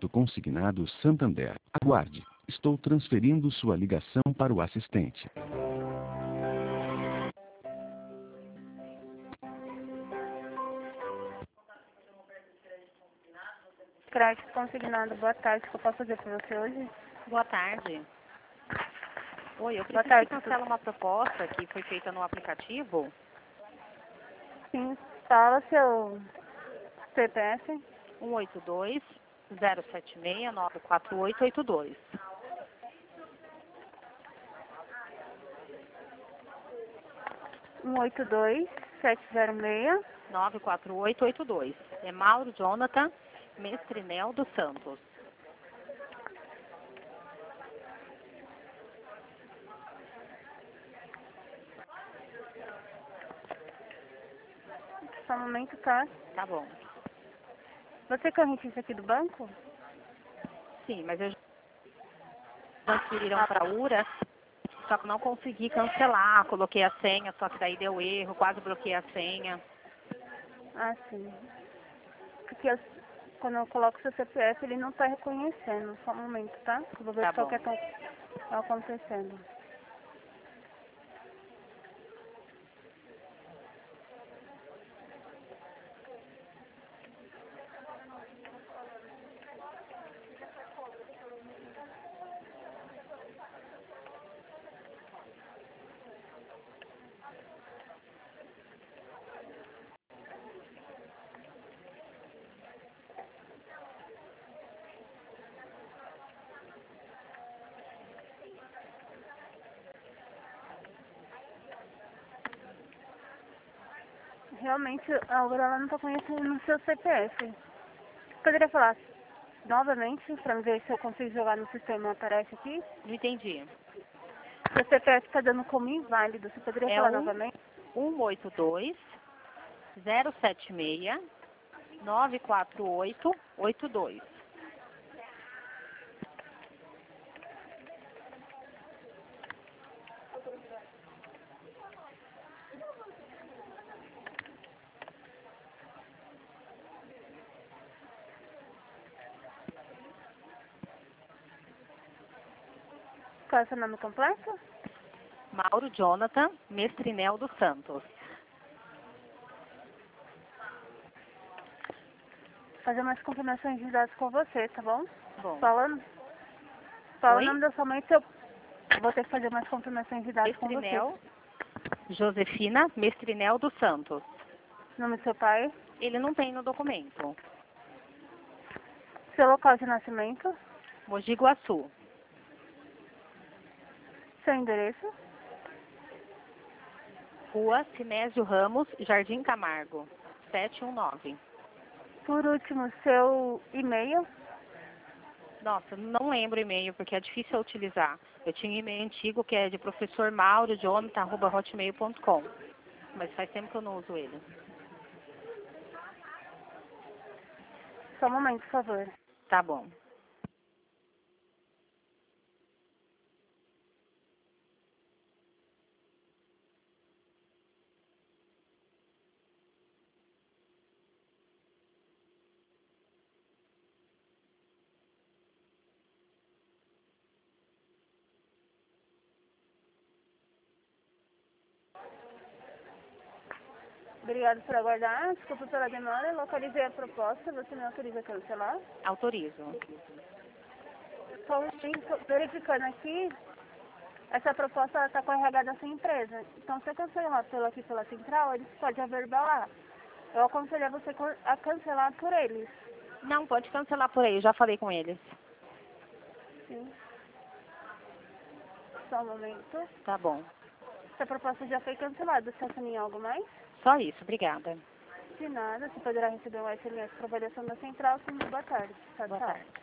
crédito consignado Santander. Aguarde. Estou transferindo sua ligação para o assistente. Crédito consignado, boa tarde. O que eu posso fazer por você hoje? Boa tarde. Oi, eu Boa preciso tarde. que cancela uma proposta que foi feita no aplicativo. Sim, fala seu CPF. 182-076-94882. 182-706. 94882. É Mauro Jonathan Mestrinel dos Santos. Só um momento, tá? Tá bom. Você é correntista aqui do banco? Sim, mas eu já transferiram para a URA, só que não consegui cancelar. Coloquei a senha, só que daí deu erro, quase bloqueei a senha. Ah, sim. Porque quando eu coloco seu CPF, ele não tá reconhecendo. Só um momento, tá? Eu vou ver Tá só o que bom. tá acontecendo. Realmente, a Aurora ela não tá conhecendo o seu CPF. Poderia falar novamente, pra ver se eu consigo jogar no sistema, aparece aqui? Não entendi. Seu CPF tá dando como inválido. Você poderia É falar novamente? 182-076-94882. Qual é o seu nome completo? Mauro Jonathan Mestrinel dos Santos. Fazer umas confirmações de dados com você, tá bom? Bom. Fala o Oi? nome da sua mãe, que eu vou ter que fazer umas confirmações de dados com você. Mestrinel, Josefina Mestrinel dos Santos. Nome do seu pai, Ele não tem no documento. seu local de nascimento, Mogi Guaçu. seu endereço, Rua Sinésio Ramos, Jardim Camargo, 719. por último, seu e-mail, Nossa, não lembro o e-mail porque é difícil eu utilizar. Eu tinha um e-mail antigo que é de professor Mauro Jonathan@hotmail.com. Mas faz tempo que eu não uso ele. só um momento, por favor. Tá bom. Obrigado por aguardar, desculpa pela demora, localizei a proposta, você me autoriza a cancelar? Autorizo. Só um momento, verificando aqui, essa proposta está com a RH da sua empresa. Então, se eu cancelar aqui pela central, eles podem averbalar. Eu aconselho você a cancelar por eles. Não, pode cancelar por aí, eu já falei com eles. Sim. Só um momento. Tá bom. Essa proposta já foi cancelada. Você assumiu algo mais? Só isso, obrigada. De nada. Você poderá receber um SMS para avaliação da central. Sim, boa tarde. Tchau, Boa tchau. tarde.